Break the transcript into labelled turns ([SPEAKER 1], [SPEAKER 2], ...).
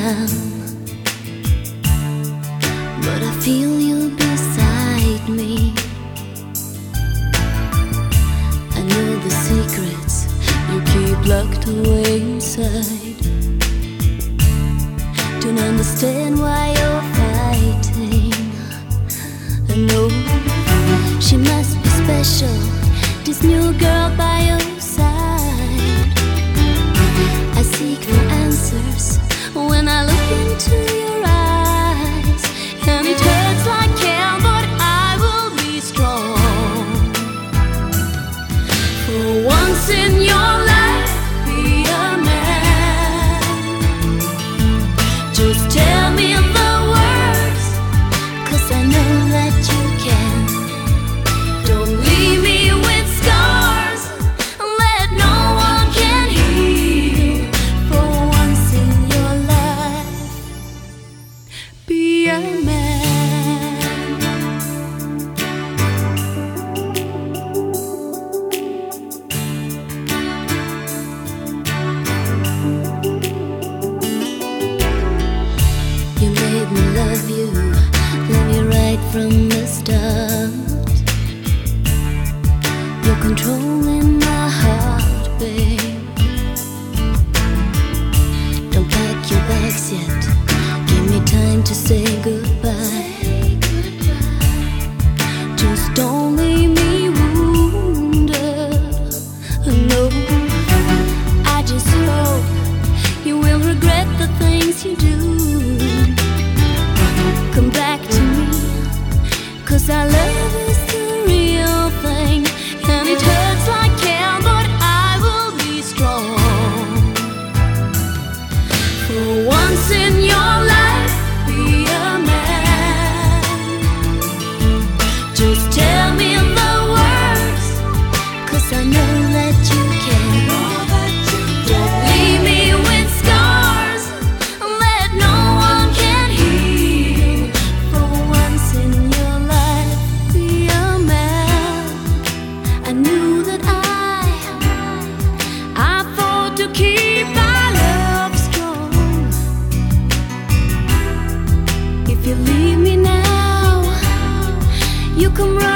[SPEAKER 1] am, but I feel you beside me. I know the secrets you keep locked away inside. Don't understand why you're fighting. I know she must be special, this new girl by your side. I seek for answers when I look into your eyes, and it hurts like hell, but I will be strong. For once in your life, be a man. Just tell me the words, 'cause I know that you can. Don't leave me with scars that no one can heal. For once in your life, be a man. You made me love you right from the start. You're controlling my heart, babe. Don't pack your bags yet, give me time to say goodbye. Just don't leave me wounded. No, I just hope you will regret the things you do. Come back to me, 'cause our love is the real thing, and it hurts like hell, but I will be strong. For once in your life, be a man. Just tell me the words, 'cause I know that you can. Don't leave me with scars that no one can heal. For once in your life, be a man. I knew that I fought to keep our love strong. If you leave me now, you come right